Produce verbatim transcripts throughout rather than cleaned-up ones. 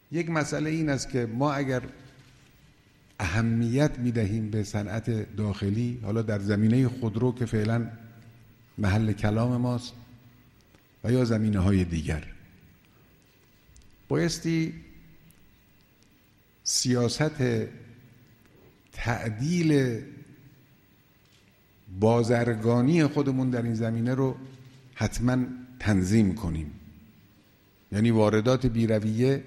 یک مسئله این است که ما اگر اهمیت میدهیم به صنعت داخلی، حالا در زمینه خودرو که فعلا محل کلام ماست و یا زمینه های دیگر، بایستی سیاست تعدیل بازرگانی خودمون در این زمینه رو حتما تنظیم کنیم. یعنی واردات بی‌رویه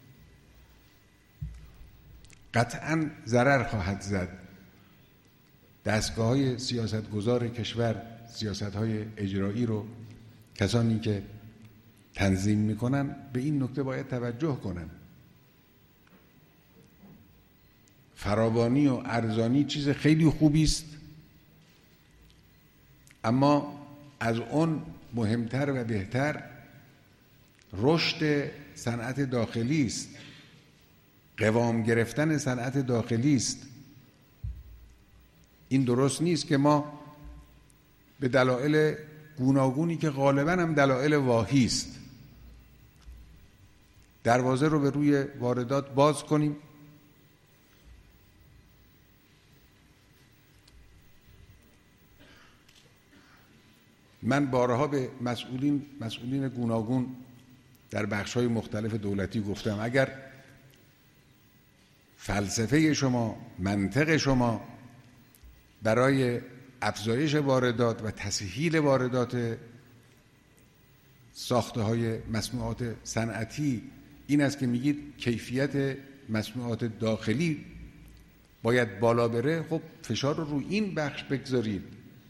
قطعاً ضرر خواهد زد. دستگاه‌های سیاستگزار کشور، سیاست‌های اجرایی رو کسانی که تنظیم میکنن به این نکته باید توجه کنن. فراوانی و ارزانی چیز خیلی خوبی است، اما از اون مهمتر و بهتر رشد صنعت داخلی است، قوام گرفتن صنعت داخلی است. این درست نیست که ما به دلایل گوناگونی که غالباً هم دلایل واهی است دروازه رو به روی واردات باز کنیم. من بارها به مسئولین مسئولین گوناگون در بخش‌های مختلف دولتی گفتم اگر فلسفه شما، منطق شما برای افزایش واردات و تسهیل واردات ساخته‌های مصنوعات صنعتی این است که میگید کیفیت مصنوعات داخلی باید بالا بره، خب فشار رو روی این بخش بگذارید.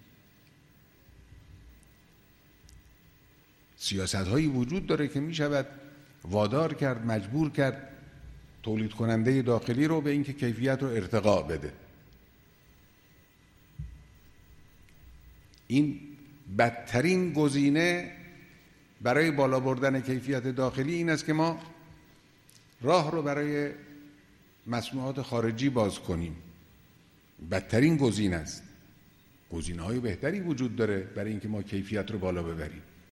سیاست‌هایی وجود داره که میشود وادار کرد، مجبور کرد تولید کننده داخلی رو به اینکه کیفیت رو ارتقا بده. این بدترین گزینه برای بالا بردن کیفیت داخلی این است که ما راه رو برای مصنوعات خارجی باز کنیم. بدترین گزینه است. گزینه‌های بهتری وجود داره برای اینکه ما کیفیت رو بالا ببریم.